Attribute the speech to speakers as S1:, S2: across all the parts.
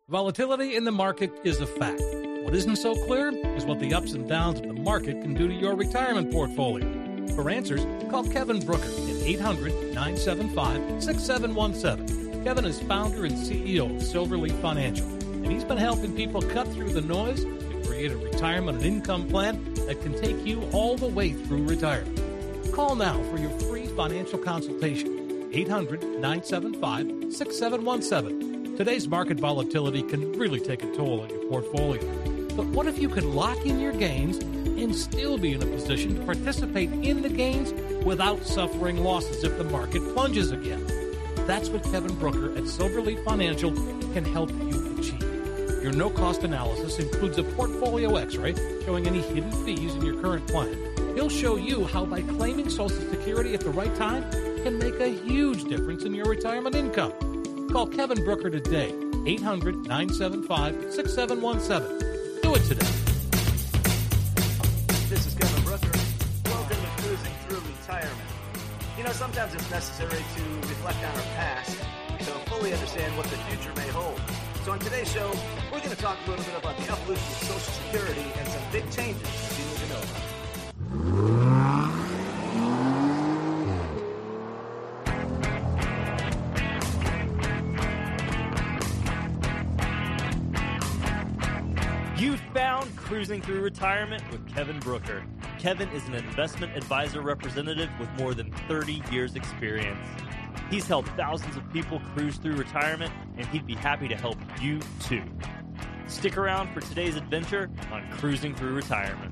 S1: Volatility in the market is a fact. What isn't so clear is what the ups and downs of the market can do to your retirement portfolio. For answers, call Kevin Brooker at 800-975-6717. Kevin is founder and CEO of Silverleaf Financial, and he's been helping people cut through the noise to create a retirement and income plan that can take you all the way through retirement. Call now for your free financial consultation. 800-975-6717. Today's market volatility can really take a toll on your portfolio. But what if you could lock in your gains and still be in a position to participate in the gains without suffering losses if the market plunges again? That's what Kevin Brooker at Silverleaf Financial can help you achieve. Your no-cost analysis includes a portfolio x-ray showing any hidden fees in your current plan. He'll show you how by claiming Social Security at the right time can make a huge difference in your retirement income. Call Kevin Brooker today, 800-975-6717. Do it today.
S2: This is Kevin Brooker. Welcome to Cruising Through Retirement. You know, sometimes it's necessary to reflect on our past to fully understand what the future may hold. So on today's show, we're going to talk a little bit about the evolution of Social Security and some big changes you need to know about.
S3: You found Cruising Through Retirement with Kevin Brooker. Kevin is an investment advisor representative with more than 30 years experience. He's helped thousands of people cruise through retirement, and he'd be happy to help you too. Stick around for today's adventure on Cruising Through Retirement.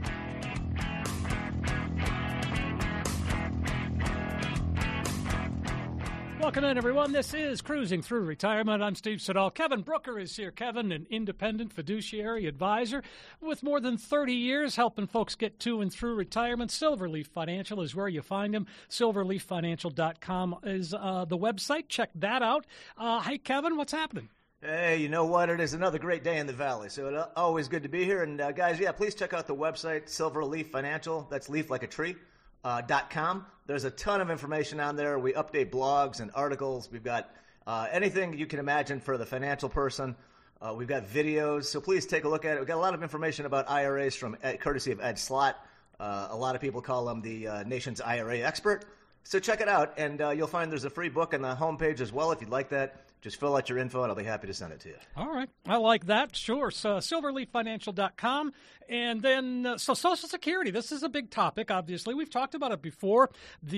S1: Welcome in, everyone. This is Cruising Through Retirement. I'm Steve Siddall. Kevin Brooker is here. Kevin, an independent fiduciary advisor with more than 30 years helping folks get to and through retirement. Silverleaf Financial is where you find him. Silverleaffinancial.com is the website. Check that out. Hey, Kevin, what's happening?
S2: Hey, you know what? It is another great day in the Valley, so it's always good to be here. And guys, please check out the website, Silverleaf Financial. That's leaf like a tree. .com. There's a ton of information on there. We update blogs and articles. We've got anything you can imagine for the financial person. We've got videos, so please take a look at it. We've got a lot of information about IRAs from courtesy of Ed Slott. A lot of people call him the nation's IRA expert. So check it out, and you'll find there's a free book on the homepage as well if you'd like that. Just fill out your info, and I'll be happy to send it to you.
S1: All right. I like that. Sure. So silverleaffinancial.com. And then, so Social Security, this is a big topic, obviously. We've talked about it before. The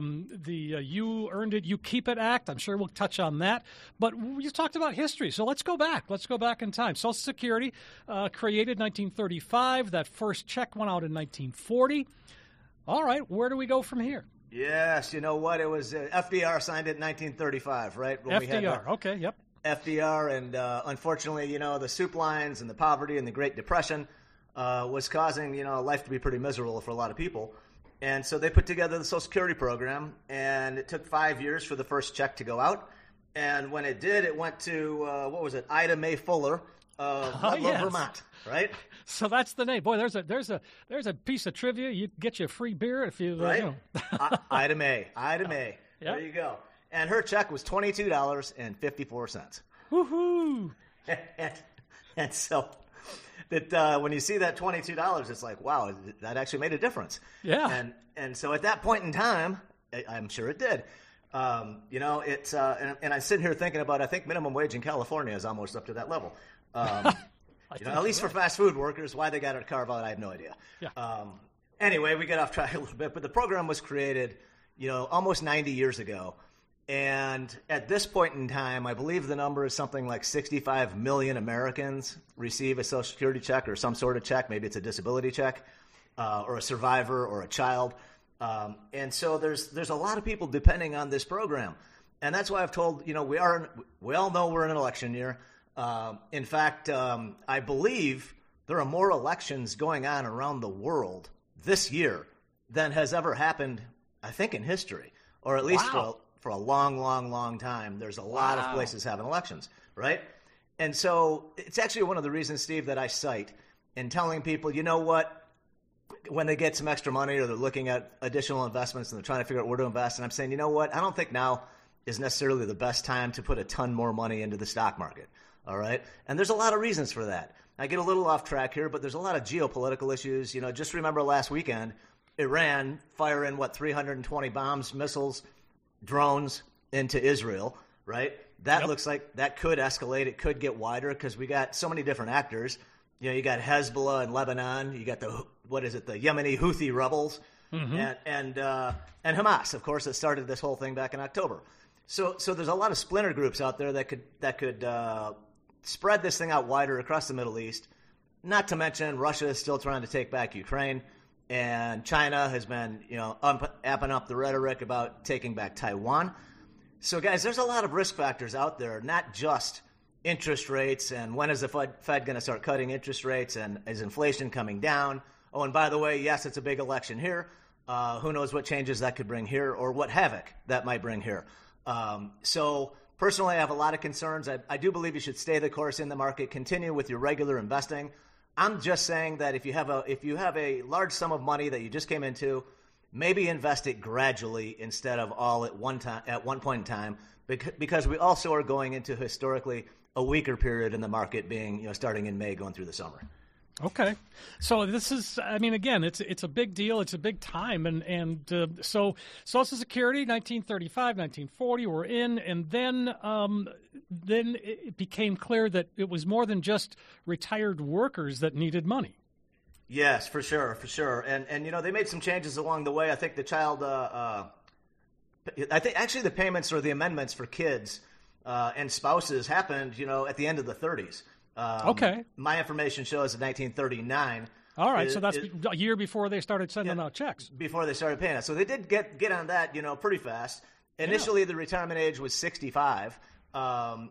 S1: You Earned It, You Keep It Act. I'm sure we'll touch on that. But you talked about history, so let's go back. Let's go back in time. Social Security created 1935. That first check went out in 1940. All right. Where do we go from here?
S2: Yes, you know what? It was FDR signed it in 1935, right? When
S1: FDR, okay, yep.
S2: FDR, and unfortunately, you know, the soup lines and the poverty and the Great Depression was causing, you know, life to be pretty miserable for a lot of people. And so they put together the Social Security program, and it took 5 years for the first check to go out. And when it did, it went to, Ida Mae Fuller of Ludlow, Vermont, right?
S1: So that's the name. Boy, there's a piece of trivia. You get you a free beer if you,
S2: right?
S1: You know.
S2: Ida Mae. Yep. There you go. And her check was $22.54.
S1: Woohoo!
S2: and so that when you see that $22, it's like, wow, that actually made a difference.
S1: Yeah.
S2: And so at that point in time, I'm sure it did. You know, it's and I'm sitting here thinking about, I think minimum wage in California is almost up to that level. You know, at least for fast food workers, why they got to carve out, I have no idea.
S1: Yeah.
S2: Anyway, we get off track a little bit, but the program was created, you know, almost 90 years ago. And at this point in time, I believe the number is something like 65 million Americans receive a Social Security check or some sort of check. Maybe it's a disability check or a survivor or a child. And so there's a lot of people depending on this program. And that's why I've told, you know, we all know we're in an election year. In fact, I believe there are more elections going on around the world this year than has ever happened, I think, in history, or at least for a long, long, long time. There's a lot of places having elections, right? And so it's actually one of the reasons, Steve, that I cite in telling people, you know what, when they get some extra money or they're looking at additional investments and they're trying to figure out where to invest, and I'm saying, you know what, I don't think now is necessarily the best time to put a ton more money into the stock market. All right. And there's a lot of reasons for that. I get a little off track here, but there's a lot of geopolitical issues. Just remember last weekend, Iran firing 320 bombs, missiles, drones into Israel, right? That looks like that could escalate. It could get wider because we got so many different actors. You got Hezbollah in Lebanon. You got the Yemeni Houthi rebels, and Hamas, of course, that started this whole thing back in October. So there's a lot of splinter groups out there that could spread this thing out wider across the Middle East. Not to mention Russia is still trying to take back Ukraine, and China has been amping up the rhetoric about taking back Taiwan. So guys, there's a lot of risk factors out there, not just interest rates and when is the Fed going to start cutting interest rates and is inflation coming down. Oh, and by the way, yes, it's a big election here. Who knows what changes that could bring here or what havoc that might bring here. So personally, I have a lot of concerns. I do believe you should stay the course in the market, continue with your regular investing. I'm just saying that if you have a large sum of money that you just came into, maybe invest it gradually instead of all at one point in time, because we also are going into historically a weaker period in the market, being starting in May, going through the summer.
S1: Okay, so this is, again, it's a big deal. It's a big time, and so Social Security, 1935, 1940, we're in, and then it became clear that it was more than just retired workers that needed money.
S2: Yes, for sure. And they made some changes along the way. I think the payments or the amendments for kids and spouses happened, at the end of the 30s.
S1: Okay.
S2: My information shows in 1939.
S1: All right, so that's a year before they started sending out checks.
S2: Before they started paying us. So they did get on that, pretty fast. Initially, the retirement age was 65. And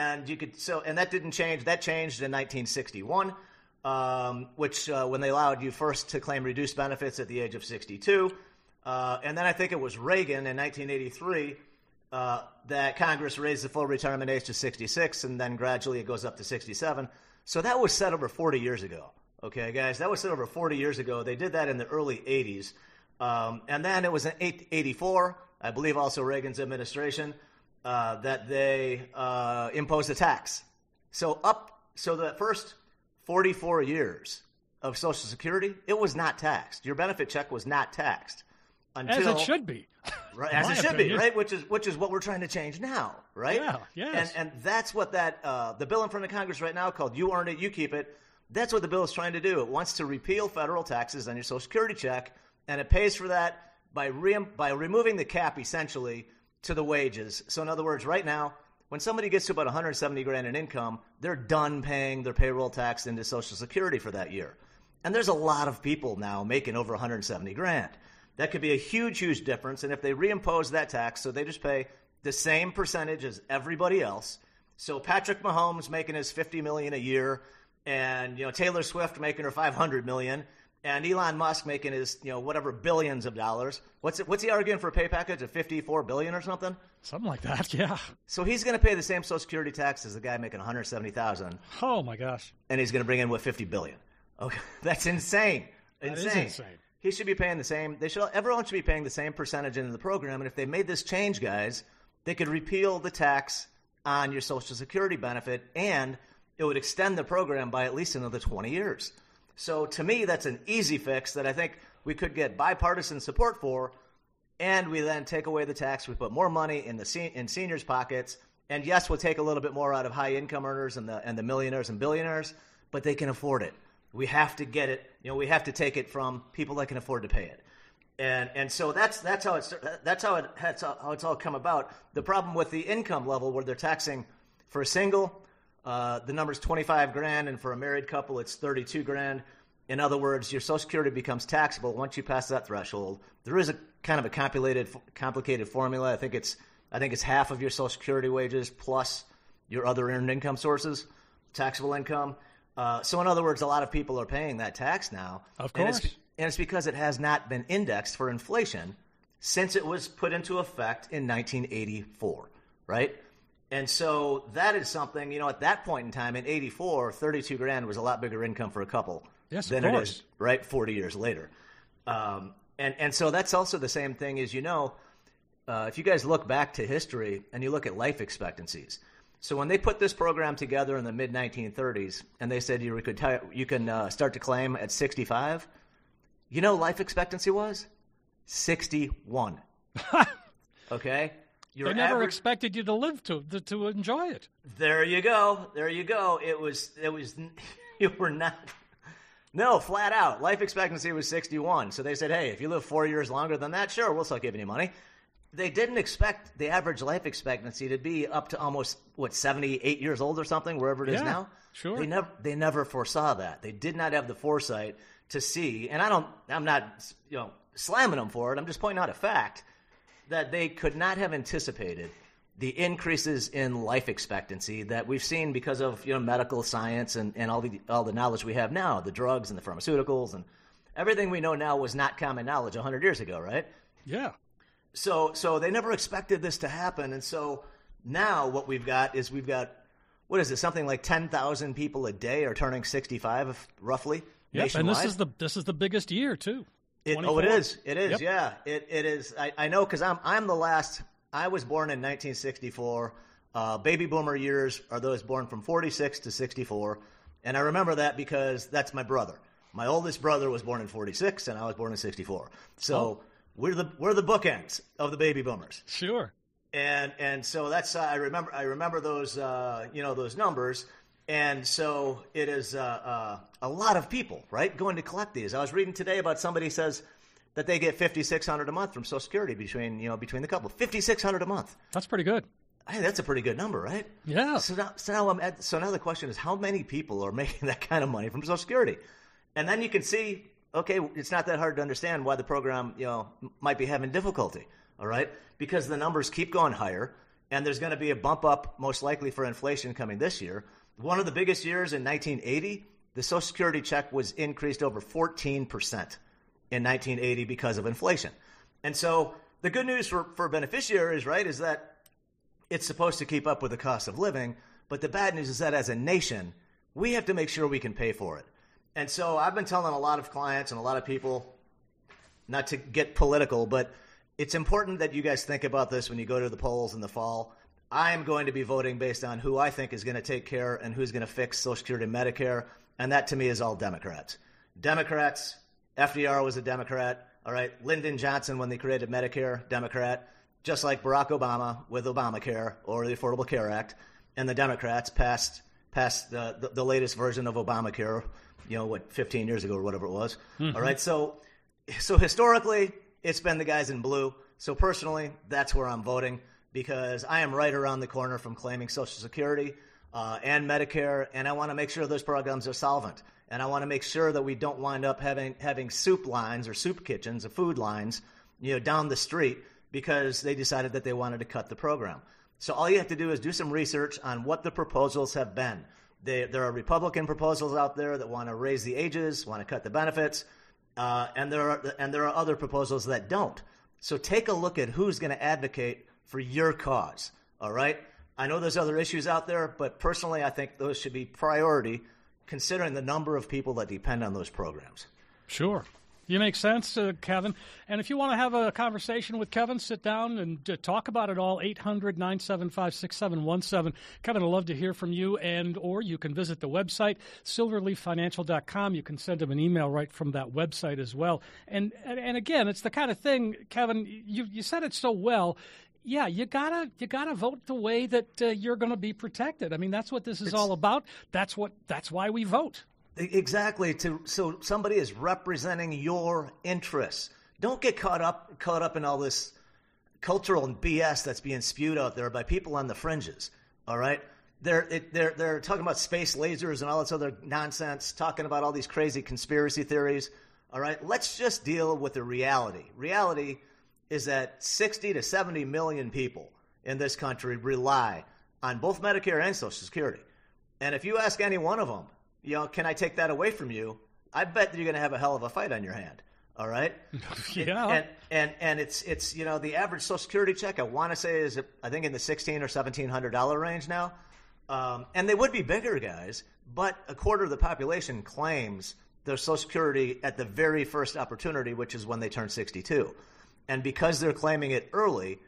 S2: that didn't change. That changed in 1961. Which when they allowed you first to claim reduced benefits at the age of 62. And then I think it was Reagan in 1983 that Congress raised the full retirement age to 66, and then gradually it goes up to 67. So that was set over 40 years ago. Okay, guys, that was set over 40 years ago. They did that in the early 80s. And then it was in 84, I believe also Reagan's administration, that they imposed a tax. So the first 44 years of Social Security, it was not taxed. Your benefit check was not taxed
S1: as it should be.
S2: Right, as it should be, right? Which is what we're trying to change now, right?
S1: Yeah, yes.
S2: And that's what the bill in front of Congress right now called "You Earn It, You Keep It." That's what the bill is trying to do. It wants to repeal federal taxes on your Social Security check, and it pays for that by removing the cap essentially to the wages. So in other words, right now, when somebody gets to about $170,000 in income, they're done paying their payroll tax into Social Security for that year. And there's a lot of people now making over $170,000. That could be a huge, huge difference. And if they reimpose that tax, so they just pay the same percentage as everybody else. So Patrick Mahomes making his $50 million a year, and Taylor Swift making her $500 million, and Elon Musk making his whatever billions of dollars. What's he arguing for a pay package of $54 billion or something?
S1: Something like that, yeah.
S2: So he's going to pay the same Social Security tax as the guy making $170,000.
S1: Oh my gosh!
S2: And he's going to bring in $50 billion. Okay, that's insane.
S1: That is insane.
S2: He should be paying the same. Everyone should be paying the same percentage into the program. And if they made this change, guys, they could repeal the tax on your Social Security benefit, and it would extend the program by at least another 20 years. So to me, that's an easy fix that I think we could get bipartisan support for, and we then take away the tax. We put more money in seniors' pockets, and yes, we'll take a little bit more out of high-income earners and the millionaires and billionaires, but they can afford it. We have to get it. We have to take it from people that can afford to pay it, and so that's how it's all come about. The problem with the income level, where they're taxing for a single, the number's $25,000, and for a married couple, it's $32,000. In other words, your Social Security becomes taxable once you pass that threshold. There is a kind of a complicated formula. I think it's half of your Social Security wages plus your other earned income sources, taxable income. So in other words, a lot of people are paying that tax now.
S1: Of course.
S2: And it's because it has not been indexed for inflation since it was put into effect in 1984, right? And so that is something, at that point in time, in 84, $32,000 was a lot bigger income for a couple than it is, right, 40 years later. And so that's also the same thing as, if you guys look back to history and you look at life expectancies, So when they put this program together in the mid-1930s, and they said you can start to claim at 65, you know life expectancy was 61. Okay?
S1: They never expected you to live to enjoy it.
S2: There you go. It was you were not. No, flat out. Life expectancy was 61. So they said, hey, if you live 4 years longer than that, sure, we'll start giving you money. They didn't expect the average life expectancy to be up to almost, 78 years old or something, wherever it is now?
S1: Sure.
S2: They never foresaw that. They did not have the foresight to see, and I'm not slamming them for it. I'm just pointing out a fact that they could not have anticipated the increases in life expectancy that we've seen because of medical science and all the knowledge we have now, the drugs and the pharmaceuticals and everything we know now was not common knowledge 100 years ago, right?
S1: Yeah.
S2: So they never expected this to happen, and so now what we've got, what is it, something like 10,000 people a day are turning 65, roughly, nationwide.
S1: And this is the biggest year too.
S2: It is. Yep. Yeah. It is. I know because I'm the last. I was born in 1964. Baby boomer years are those born from 46 to 64, and I remember that because that's my brother. My oldest brother was born in 46, and I was born in 64. So we're the bookends of the baby boomers.
S1: Sure.
S2: And so that's I remember those those numbers. And so it is a lot of people, right, going to collect these. I was reading today about somebody says that they get $5,600 a month from Social Security between the couple. $5,600 a month.
S1: That's pretty good.
S2: Hey, that's a pretty good number, right?
S1: Yeah.
S2: So now the question is, how many people are making that kind of money from Social Security? And then you can see, okay, it's not that hard to understand why the program might be having difficulty. All right, because the numbers keep going higher, and there's going to be a bump up most likely for inflation coming this year. One of the biggest years in 1980, the Social Security check was increased over 14% in 1980 because of inflation. And so the good news for beneficiaries, right, is that it's supposed to keep up with the cost of living. But the bad news is that as a nation, we have to make sure we can pay for it. And so I've been telling a lot of clients and a lot of people, not to get political, but it's important that you guys think about this when you go to the polls in the fall. I am going to be voting based on who I think is going to take care and who's going to fix Social Security and Medicare, and that to me is all Democrats. Democrats, FDR was a Democrat, all right? Lyndon Johnson, when they created Medicare, Democrat, just like Barack Obama with Obamacare or the Affordable Care Act, and the Democrats passed the latest version of Obamacare, 15 years ago or whatever it was, all right? So historically, it's been the guys in blue. So personally, that's where I'm voting, because I am right around the corner from claiming Social Security and Medicare, and I want to make sure those programs are solvent. And I want to make sure that we don't wind up having soup lines or soup kitchens or food lines, down the street because they decided that they wanted to cut the program. So all you have to do is do some research on what the proposals have been. There are Republican proposals out there that want to raise the ages, want to cut the benefits, and there are other proposals that don't. So take a look at who's going to advocate for your cause, all right? I know there's other issues out there, but personally I think those should be priority considering the number of people that depend on those programs.
S1: Sure. You make sense, Kevin. And if you want to have a conversation with Kevin, sit down and talk about it all, 800-975-6717. Kevin, I'd love to hear from you, or you can visit the website, silverleaffinancial.com. You can send him an email right from that website as well. And again, it's the kind of thing, Kevin, you said it so well. Yeah, you gotta vote the way that you're going to be protected. I mean, that's what this is all about. That's why we vote.
S2: Exactly. So somebody is representing your interests. Don't get caught up in all this cultural and BS that's being spewed out there by people on the fringes. All right, they're talking about space lasers and all this other nonsense, talking about all these crazy conspiracy theories. All right, let's just deal with the reality. Reality is that 60 to 70 million people in this country rely on both Medicare and Social Security. And if you ask any one of them, can I take that away from you? I bet that you're going to have a hell of a fight on your hand. All right?
S1: Yeah.
S2: And it's the average Social Security check, I want to say, is I think in the $1,600 or $1,700 range now. And they would be bigger, guys, but a quarter of the population claims their Social Security at the very first opportunity, which is when they turn 62. And because they're claiming it early,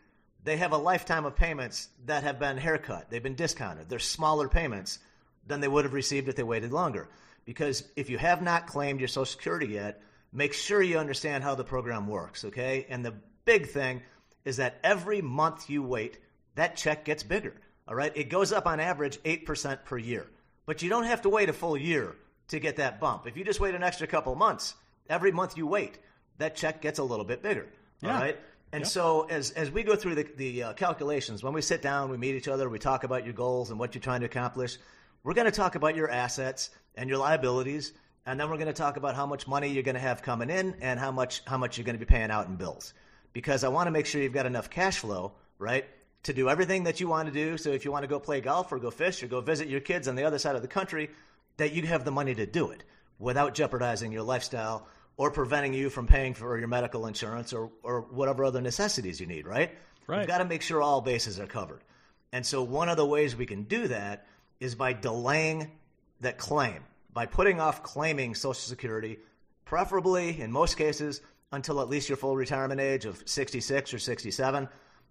S2: they have a lifetime of payments that have been haircut. They've been discounted. They're smaller payments than they would have received if they waited longer. Because if you have not claimed your Social Security yet, make sure you understand how the program works, okay? And the big thing is that every month you wait, that check gets bigger, all right? It goes up on average 8% per year. But you don't have to wait a full year to get that bump. If you just wait an extra couple of months, every month you wait, that check gets a little bit bigger, all right? And so as we go through the calculations, when we sit down, we meet each other, we talk about your goals and what you're trying to accomplish, we're going to talk about your assets and your liabilities, and then we're going to talk about how much money you're going to have coming in and how much you're going to be paying out in bills. Because I want to make sure you've got enough cash flow, right, to do everything that you want to do. So if you want to go play golf or go fish or go visit your kids on the other side of the country, that you have the money to do it without jeopardizing your lifestyle or preventing you from paying for your medical insurance or whatever other necessities you need, right? You've got to make sure all bases are covered. And so one of the ways we can do that is by delaying that claim, by putting off claiming Social Security, preferably in most cases until at least your full retirement age of 66 or 67,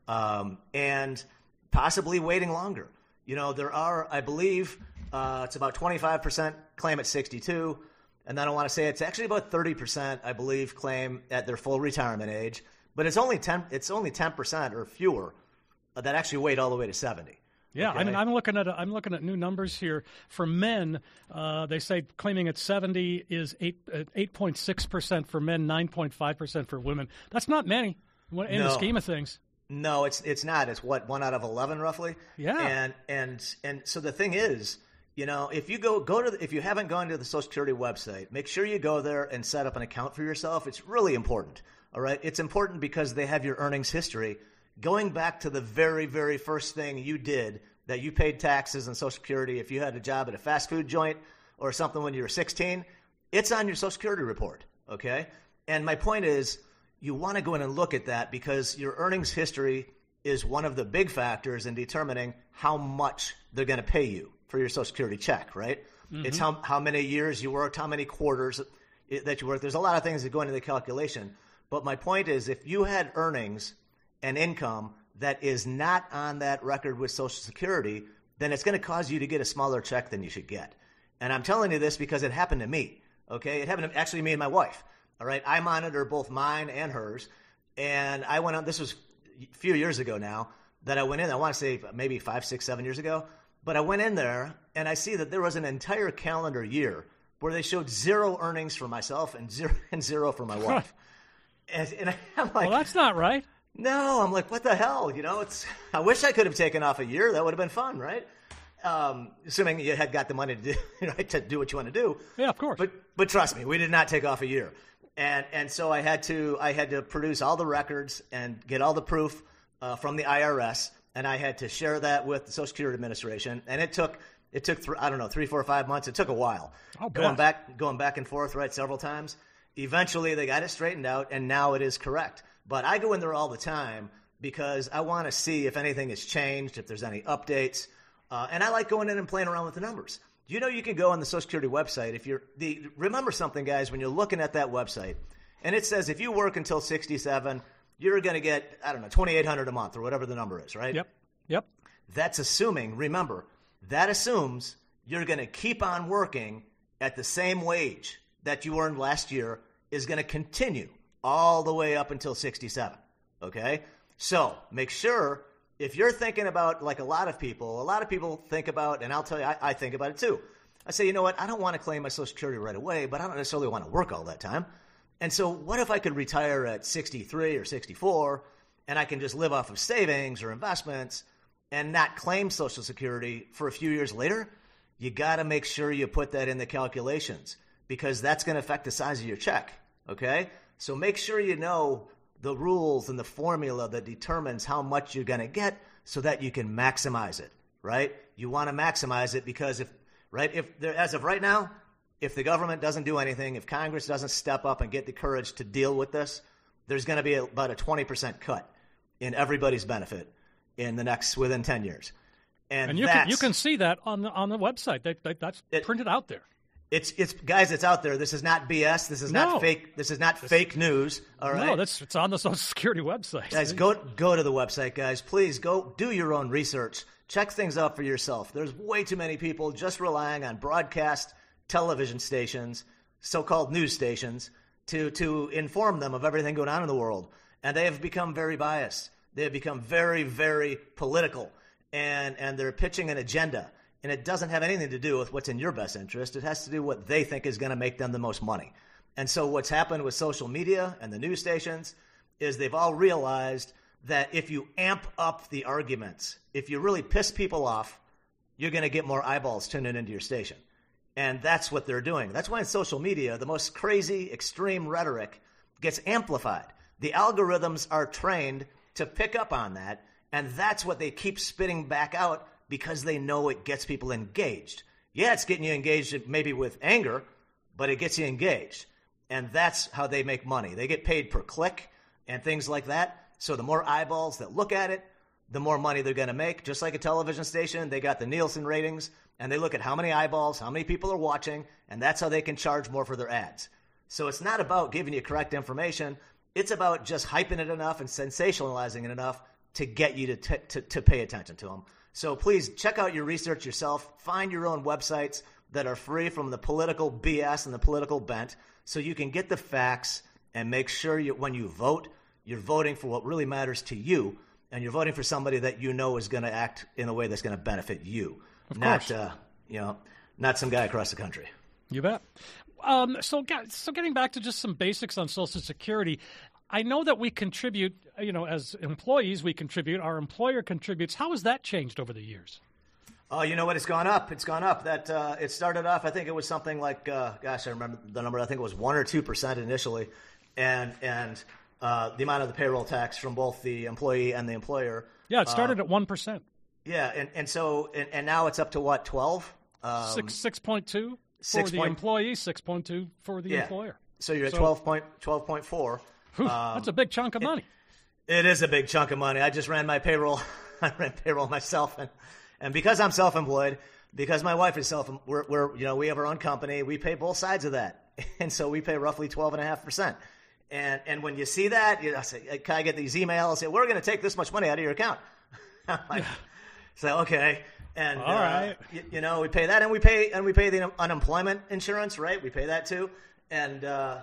S2: and possibly waiting longer. You know, there are, I believe, it's about 25% claim at 62, and then I want to say it's actually about 30%, I believe, claim at their full retirement age, but it's only 10% or fewer that actually wait all the way to 70.
S4: Yeah,
S2: Okay.
S4: I mean, I'm looking at new numbers here. For men, they say claiming at 70 is 8.6% for men, 9.5% for women. That's not many in the scheme of things.
S2: No, it's not. It's what, 1 out of 11 roughly.
S4: Yeah.
S2: And so the thing is, you know, if you if you haven't gone to the Social Security website, make sure you go there and set up an account for yourself. It's really important. All right, it's important because they have your earnings history going back to the very, very first thing you did that you paid taxes and Social Security. If you had a job at a fast food joint or something when you were 16, it's on your Social Security report. Okay, and my point is, you want to go in and look at that because your earnings history is one of the big factors in determining how much they're going to pay you for your Social Security check, right? Mm-hmm. It's how many years you worked, how many quarters that you worked. There's a lot of things that go into the calculation. But my point is, if you had earnings and income that is not on that record with Social Security, then it's going to cause you to get a smaller check than you should get. And I'm telling you this because it happened to me, okay? It happened to actually me and my wife, all right? I monitor both mine and hers. And I went on, this was a few years ago now, that I went in, I want to say maybe 5, 6, 7 years ago. But I went in there and I see that there was an entire calendar year where they showed zero earnings for myself and zero for my wife. And I'm like,
S4: well, that's not right.
S2: No, I'm like, what the hell? You know, I wish I could have taken off a year. That would have been fun, right? Assuming you had got the money to do, right, to do what you want to do.
S4: Yeah, of course.
S2: But trust me, we did not take off a year. And so I had to produce all the records and get all the proof from the IRS. And I had to share that with the Social Security Administration, and it took 3, 4, 5 months. It took a while, going back and forth, right, several times. Eventually, they got it straightened out, and now it is correct. But I go in there all the time because I want to see if anything has changed, if there's any updates, and I like going in and playing around with the numbers. You know, you can go on the Social Security website remember something, guys, when you're looking at that website, and it says if you work until 67. You're going to get, I don't know, $2,800 a month or whatever the number is, right?
S4: Yep.
S2: That's assuming, remember, that assumes you're going to keep on working at the same wage that you earned last year is going to continue all the way up until 67, okay? So make sure if you're thinking about, like a lot of people think about, and I'll tell you, I think about it too. I say, you know what, I don't want to claim my Social Security right away, but I don't necessarily want to work all that time. And so what if I could retire at 63 or 64 and I can just live off of savings or investments and not claim Social Security for a few years later? You got to make sure you put that in the calculations because that's going to affect the size of your check, okay? So make sure you know the rules and the formula that determines how much you're going to get so that you can maximize it, right? You want to maximize it because as of right now, if the government doesn't do anything, if Congress doesn't step up and get the courage to deal with this, there's going to be about a 20% cut in everybody's benefit within 10 years. And
S4: you can see that on the website. That's printed out there.
S2: It's guys, it's out there. This is not BS. This is not fake. This is not fake news. All right.
S4: No, it's on the Social Security website.
S2: Guys, go to the website, guys. Please go do your own research. Check things out for yourself. There's way too many people just relying on broadcast television stations, so-called news stations, to inform them of everything going on in the world. And they have become very biased. They have become very, very political. And they're pitching an agenda. And it doesn't have anything to do with what's in your best interest. It has to do with what they think is going to make them the most money. And so what's happened with social media and the news stations is they've all realized that if you amp up the arguments, if you really piss people off, you're going to get more eyeballs tuning into your station. And that's what they're doing. That's why in social media, the most crazy, extreme rhetoric gets amplified. The algorithms are trained to pick up on that, and that's what they keep spitting back out because they know it gets people engaged. Yeah, it's getting you engaged maybe with anger, but it gets you engaged. And that's how they make money. They get paid per click and things like that. So the more eyeballs that look at it, the more money they're going to make. Just like a television station, they got the Nielsen ratings, and they look at how many eyeballs, how many people are watching, and that's how they can charge more for their ads. So it's not about giving you correct information. It's about just hyping it enough and sensationalizing it enough to get you to pay attention to them. So please check out your research yourself. Find your own websites that are free from the political BS and the political bent so you can get the facts and make sure when you vote, you're voting for what really matters to you, and you're voting for somebody that you know is going to act in a way that's going to benefit you, not some guy across the country.
S4: You bet. So getting back to just some basics on Social Security, I know that we contribute, as employees, we contribute. Our employer contributes. How has that changed over the years?
S2: Oh, you know what? It's gone up. It's gone up. That it started off, I think it was something like, I remember the number. I think it was 1 or 2% initially, and the amount of the payroll tax from both the employee and the employer.
S4: Yeah, it started at 1%.
S2: Yeah, and now it's up to what, 12?
S4: 6.2 for the employee, 6.2 for the employer.
S2: So you're at 12.4.
S4: That's a big chunk of money.
S2: It is a big chunk of money. I just ran my payroll. I ran payroll myself, and because I'm self-employed, because my wife is we have our own company. We pay both sides of that, and so we pay roughly 12.5%. And when you see that, I get these emails say, we're going to take this much money out of your account. I'm like, so okay, and
S4: all right,
S2: we pay that, and we pay the unemployment insurance, right? We pay that too, and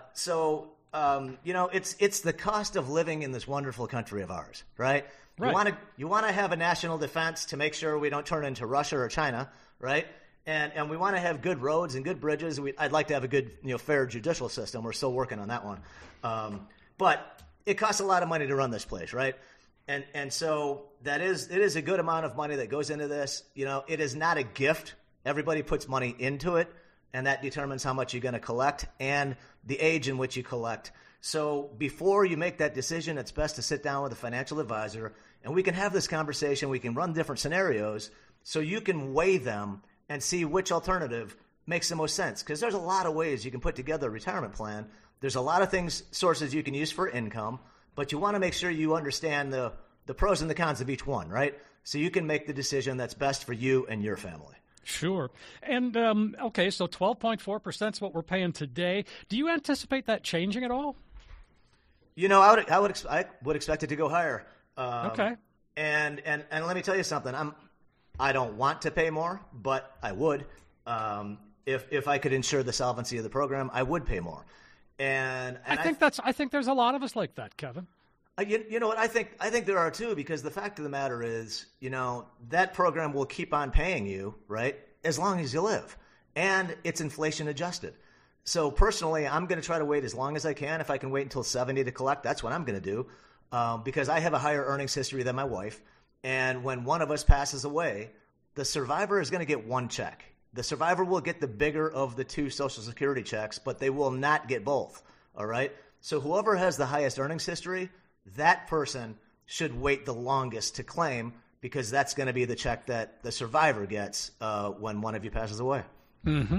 S2: it's the cost of living in this wonderful country of ours, right?
S4: Right.
S2: You want to have a national defense to make sure we don't turn into Russia or China, right? And we want to have good roads and good bridges. I'd like to have a good, fair judicial system. We're still working on that one. But it costs a lot of money to run this place, right? And so it is a good amount of money that goes into this. It is not a gift. Everybody puts money into it, and that determines how much you're going to collect and the age in which you collect. So before you make that decision, it's best to sit down with a financial advisor, and we can have this conversation. We can run different scenarios so you can weigh them and see which alternative makes the most sense. Because there's a lot of ways you can put together a retirement plan. There's a lot of sources you can use for income, but you want to make sure you understand the pros and the cons of each one, right? So you can make the decision that's best for you and your family.
S4: Sure. And, so 12.4% is what we're paying today. Do you anticipate that changing at all?
S2: I would expect it to go higher.
S4: Okay.
S2: And let me tell you something. I don't want to pay more, but I would. If I could ensure the solvency of the program, I would pay more. And
S4: I think there's a lot of us like that, Kevin.
S2: You know what? I think there are too, because the fact of the matter is, that program will keep on paying you, right, as long as you live, and it's inflation adjusted. So personally, I'm going to try to wait as long as I can. If I can wait until 70 to collect, that's what I'm going to do, because I have a higher earnings history than my wife. And when one of us passes away, the survivor is going to get one check. The survivor will get the bigger of the two Social Security checks, but they will not get both. All right. So whoever has the highest earnings history, that person should wait the longest to claim, because that's going to be the check that the survivor gets when one of you passes away.
S4: Mm-hmm.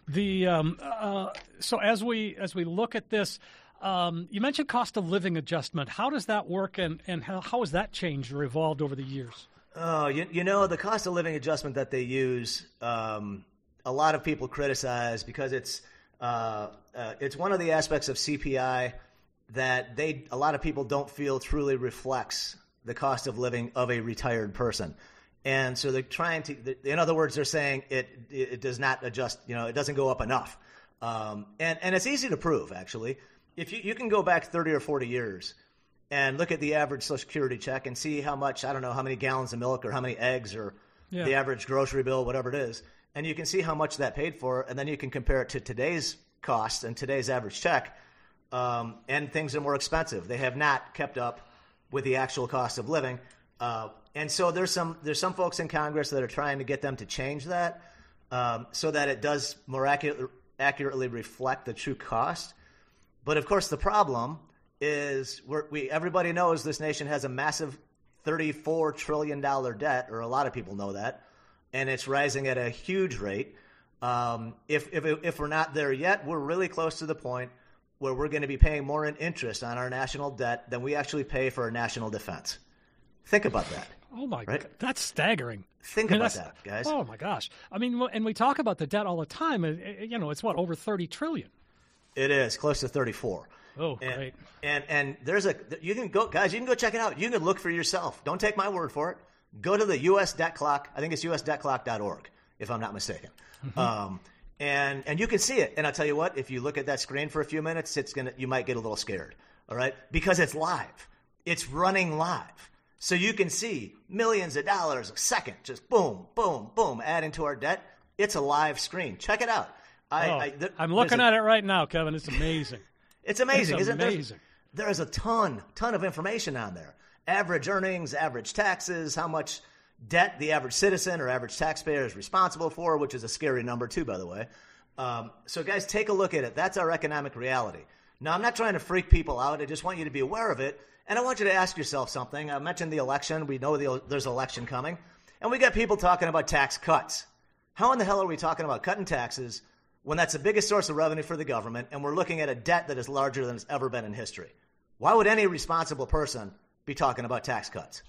S4: So as we look at this, you mentioned cost of living adjustment. How does that work, and how has that changed or evolved over the years?
S2: Oh, the cost of living adjustment that they use, a lot of people criticize because it's one of the aspects of CPI that a lot of people don't feel truly reflects the cost of living of a retired person. And so they're trying to, in other words, they're saying it does not adjust, it doesn't go up enough. And it's easy to prove, actually. If you can go back 30 or 40 years and look at the average Social Security check and see how much, I don't know, how many gallons of milk or how many eggs or the average grocery bill, whatever it is, and you can see how much that paid for, and then you can compare it to today's cost and today's average check, and things are more expensive. They have not kept up with the actual cost of living. And so there's some folks in Congress that are trying to get them to change that so that it does more accurately reflect the true cost. But of course, the problem is everybody knows this nation has a massive $34 trillion debt, or a lot of people know that, and it's rising at a huge rate. If we're not there yet, we're really close to the point where we're going to be paying more in interest on our national debt than we actually pay for our national defense. Think about that.
S4: Oh, my God. That's staggering.
S2: Think about that, guys.
S4: Oh, my gosh. I mean, and we talk about the debt all the time. It's what, over $30 trillion?
S2: It is, close to 34.
S4: Oh, great.
S2: And you can go check it out. You can look for yourself. Don't take my word for it. Go to the U.S. Debt Clock. I think it's usdebtclock.org, if I'm not mistaken. Mm-hmm. And you can see it. And I'll tell you what, if you look at that screen for a few minutes, you might get a little scared. All right? Because it's live. It's running live. So you can see millions of dollars a second, just boom, boom, boom, adding to our debt. It's a live screen. Check it out.
S4: I'm looking at it right now, Kevin. It's amazing.
S2: It's amazing, isn't it?
S4: Amazing.
S2: There's a ton of information on there. Average earnings, average taxes, how much debt the average citizen or average taxpayer is responsible for, which is a scary number too, by the way. So guys, take a look at it. That's our economic reality. Now, I'm not trying to freak people out. I just want you to be aware of it. And I want you to ask yourself something. I mentioned the election. We know there's an election coming. And we got people talking about tax cuts. How in the hell are we talking about cutting taxes when that's the biggest source of revenue for the government and we're looking at a debt that is larger than it's ever been in history? Why would any responsible person be talking about tax cuts?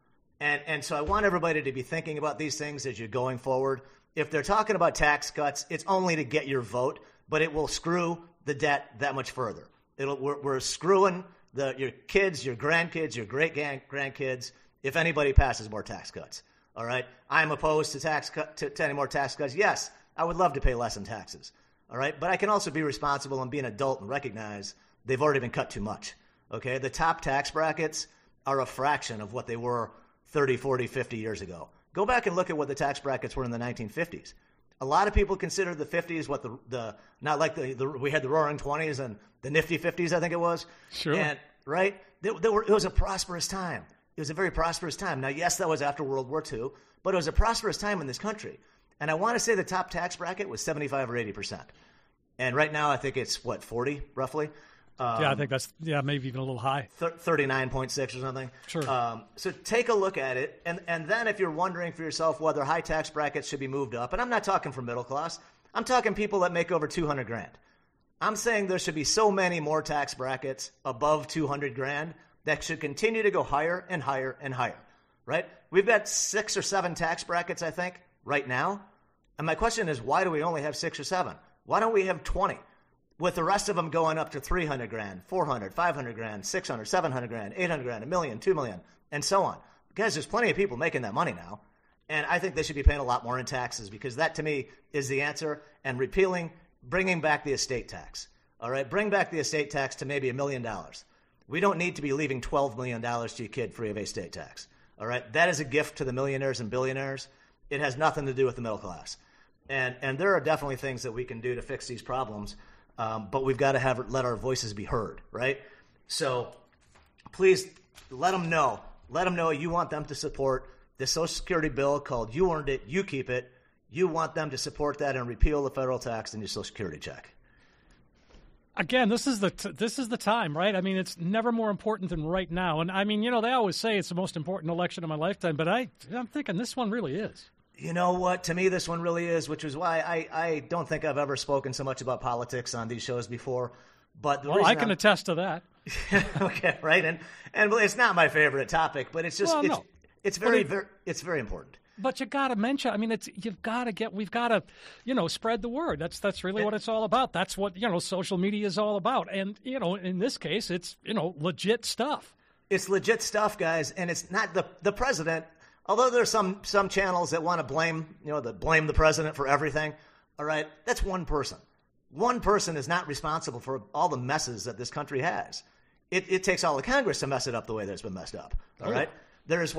S2: And so I want everybody to be thinking about these things as you're going forward. If they're talking about tax cuts, it's only to get your vote, but it will screw the debt that much further. We're screwing your kids, your grandkids, your great-grandkids, if anybody passes more tax cuts. All right? I'm opposed to any more tax cuts. Yes, I would love to pay less in taxes. All right? But I can also be responsible and be an adult and recognize they've already been cut too much. Okay? The top tax brackets are a fraction of what they were 30, 40, 50 years ago. Go back and look at what the tax brackets were in the 1950s. A lot of people consider the 50s what not like we had the Roaring 20s and the Nifty 50s, I think it was.
S4: Sure.
S2: And right, it was a prosperous time. It was a very prosperous time. Now, yes, that was after World War II, but it was a prosperous time in this country. And I want to say the top tax bracket was 75 or 80%. And right now, I think it's 40 roughly.
S4: I think that's maybe even a little high.
S2: 39.6 or something.
S4: Sure.
S2: So take a look at it, and then if you're wondering for yourself whether high tax brackets should be moved up, and I'm not talking for middle class, I'm talking people that make over $200,000. I'm saying there should be so many more tax brackets above $200,000 that should continue to go higher and higher and higher. Right? We've got 6 or 7 tax brackets, I think, right now. And my question is, why do we only have 6 or 7? Why don't we have 20? With the rest of them going up to $300,000, $400,000, $500,000, $600,000, $700,000, $800,000, $1 million, $2 million, and so on. Guys, there's plenty of people making that money now, and I think they should be paying a lot more in taxes because that, to me, is the answer. And bringing back the estate tax. All right, bring back the estate tax to maybe $1 million. We don't need to be leaving $12 million to your kid free of estate tax. All right, that is a gift to the millionaires and billionaires. It has nothing to do with the middle class, and there are definitely things that we can do to fix these problems. But we've got to let our voices be heard, right? So please let them know. Let them know you want them to support the Social Security bill called You Earned It, You Keep It. You want them to support that and repeal the federal tax in your Social Security check.
S4: Again, this is the time, right? I mean, it's never more important than right now. And I mean, they always say it's the most important election of my lifetime, but I'm thinking this one really is.
S2: You know what? To me, this one really is, which is why I don't think I've ever spoken so much about politics on these shows before. But
S4: I can attest to that.
S2: Okay, right, and it's not my favorite topic, but it's just it's very important.
S4: But you got to mention. I mean, we've got to, spread the word. That's really what it's all about. That's what social media is all about. And in this case, it's legit stuff.
S2: It's legit stuff, guys, and it's not the president. Although there's some channels that want to blame the president for everything. All right, that's one person. One person is not responsible for all the messes that this country has. It takes all of Congress to mess it up the way that it's been messed up. All right, there's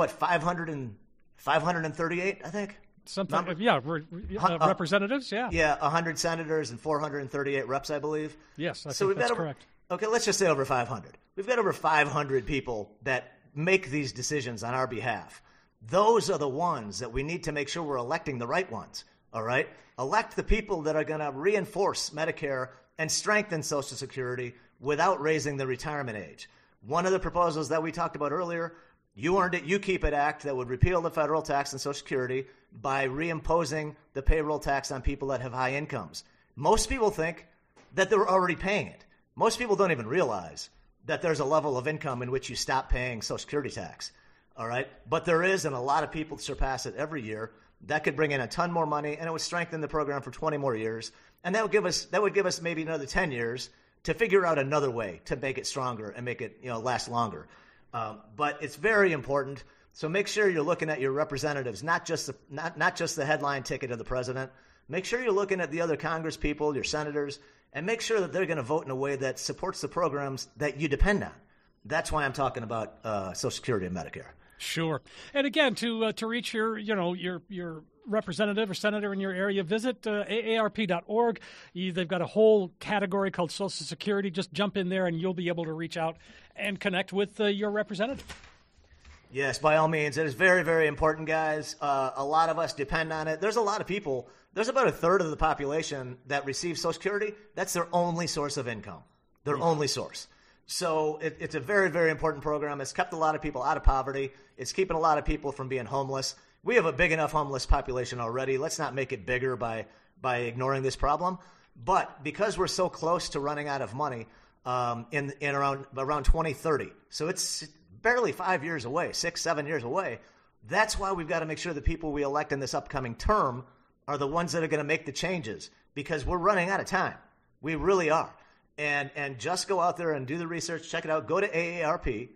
S2: 538, I think.
S4: Something, representatives, yeah.
S2: Yeah, 100 senators and 438 reps, I believe.
S4: Yes, I think that's correct.
S2: Okay, let's just say over 500. We've got over 500 people that make these decisions on our behalf. Those are the ones that we need to make sure we're electing the right ones, all right? Elect the people that are going to reinforce Medicare and strengthen Social Security without raising the retirement age. One of the proposals that we talked about earlier, You Earned It, You Keep It Act that would repeal the federal tax on Social Security by reimposing the payroll tax on people that have high incomes. Most people think that they're already paying it. Most people don't even realize that there's a level of income in which you stop paying Social Security tax. All right. But there is, and a lot of people surpass it every year. That could bring in a ton more money, and it would strengthen the program for 20 more years. And that would give us maybe another 10 years to figure out another way to make it stronger and make it last longer. But it's very important. So make sure you're looking at your representatives, not just the headline ticket of the president. Make sure you're looking at the other Congress people, your senators, and make sure that they're going to vote in a way that supports the programs that you depend on. That's why I'm talking about Social Security and Medicare.
S4: Sure. And again, to reach your representative or senator in your area, visit aarp.org. They've got a whole category called Social Security. Just jump in there and you'll be able to reach out and connect with your representative.
S2: Yes, by all means. It is very, very important, guys. A lot of us depend on it. There's a lot of people. There's about a third of the population that receives Social Security. That's their only source of income, their only source. So it's a very, very important program. It's kept a lot of people out of poverty. It's keeping a lot of people from being homeless. We have a big enough homeless population already. Let's not make it bigger by ignoring this problem. But because we're so close to running out of money in around 2030, so it's barely 5 years away, 6-7 years away, that's why we've got to make sure the people we elect in this upcoming term are the ones that are going to make the changes, because we're running out of time. We really are. And just go out there and do the research, check it out. Go to AARP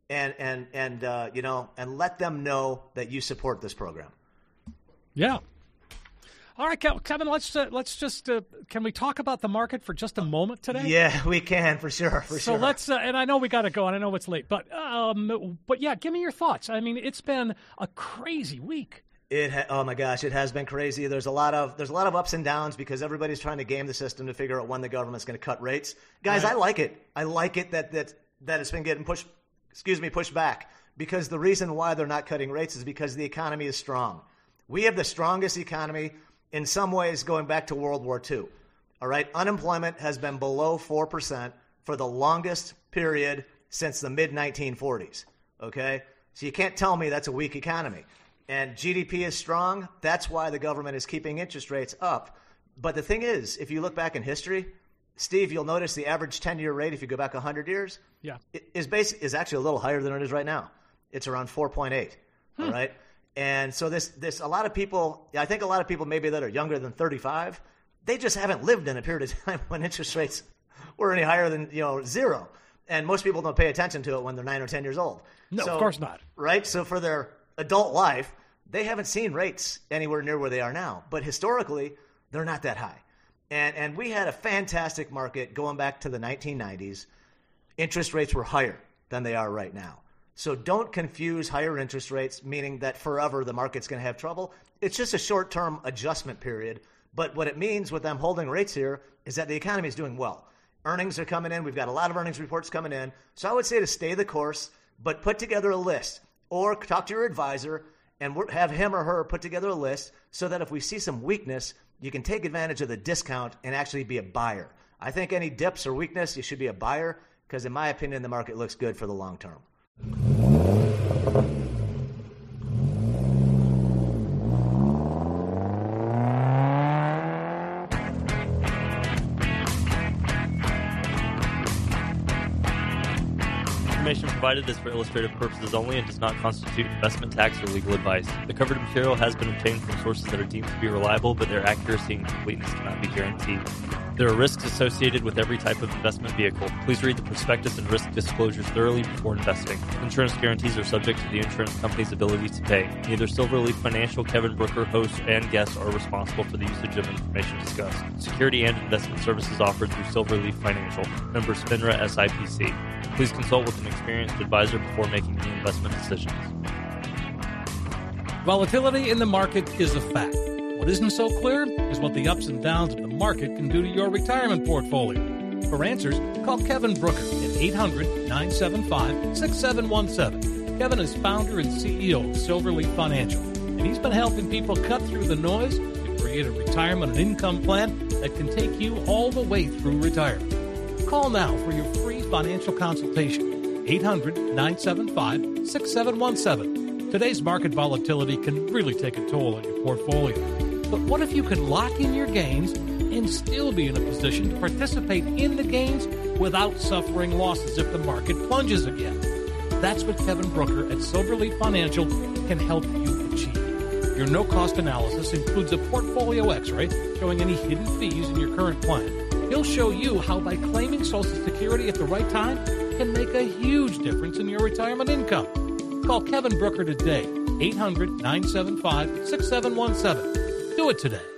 S2: and let them know that you support this program.
S4: Yeah. All right, Kevin. Let's just can we talk about the market for just a moment today?
S2: Yeah, we can for sure.
S4: So let's and I know we got to go, and I know it's late, but yeah, give me your thoughts. I mean, it's been a crazy week.
S2: Oh my gosh, it has been crazy. There's a lot of ups and downs because everybody's trying to game the system to figure out when the government's going to cut rates. Guys, right. I like it. I like it that it's been getting pushed back, because the reason why they're not cutting rates is because the economy is strong. We have the strongest economy in some ways going back to World War II. All right, unemployment has been below 4% for the longest period since the mid-1940s. Okay, so you can't tell me that's a weak economy. And GDP is strong. That's why the government is keeping interest rates up. But the thing is, if you look back in history, Steve, you'll notice the average 10-year rate, if you go back 100 years, is actually a little higher than it is right now. It's around 4.8. All right. And so this a lot of people, I think a lot of people maybe that are younger than 35, they just haven't lived in a period of time when interest rates were any higher than zero. And most people don't pay attention to it when they're 9 or 10 years old.
S4: No, of course not.
S2: Right. So for their adult life, they haven't seen rates anywhere near where they are now. But historically, they're not that high. And we had a fantastic market going back to the 1990s. Interest rates were higher than they are right now. So don't confuse higher interest rates, meaning that forever the market's going to have trouble. It's just a short-term adjustment period. But what it means with them holding rates here is that the economy is doing well. Earnings are coming in. We've got a lot of earnings reports coming in. So I would say to stay the course, but put together a list or talk to your advisor and have him or her put together a list so that if we see some weakness, you can take advantage of the discount and actually be a buyer. I think any dips or weakness, you should be a buyer because, in my opinion, the market looks good for the long term.
S3: information provided is for illustrative purposes only and does not constitute investment, tax, or legal advice. The covered material has been obtained from sources that are deemed to be reliable, but their accuracy and completeness cannot be guaranteed. There are risks associated with every type of investment vehicle. Please read the prospectus and risk disclosures thoroughly before investing. Insurance guarantees are subject to the insurance company's ability to pay. Neither Silverleaf Financial, Kevin Brooker, hosts, and guests are responsible for the usage of information discussed. Security and investment services offered through Silverleaf Financial. Members FINRA SIPC. Please consult with an experienced advisor before making any investment decisions.
S1: Volatility in the market is a fact. What isn't so clear is what the ups and downs of the market can do to your retirement portfolio. For answers, call Kevin Brooker at 800-975-6717. Kevin is founder and CEO of Silverleaf Financial, and he's been helping people cut through the noise to create a retirement and income plan that can take you all the way through retirement. Call now for your free financial consultation. 800-975-6717. Today's market volatility can really take a toll on your portfolio. But what if you could lock in your gains and still be in a position to participate in the gains without suffering losses if the market plunges again? That's what Kevin Brooker at Silverleaf Financial can help you achieve. Your no-cost analysis includes a portfolio x-ray showing any hidden fees in your current plan. He'll show you how by claiming Social Security at the right time can make a huge difference in your retirement income. Call Kevin Brooker today, 800-975-6717. Do it today.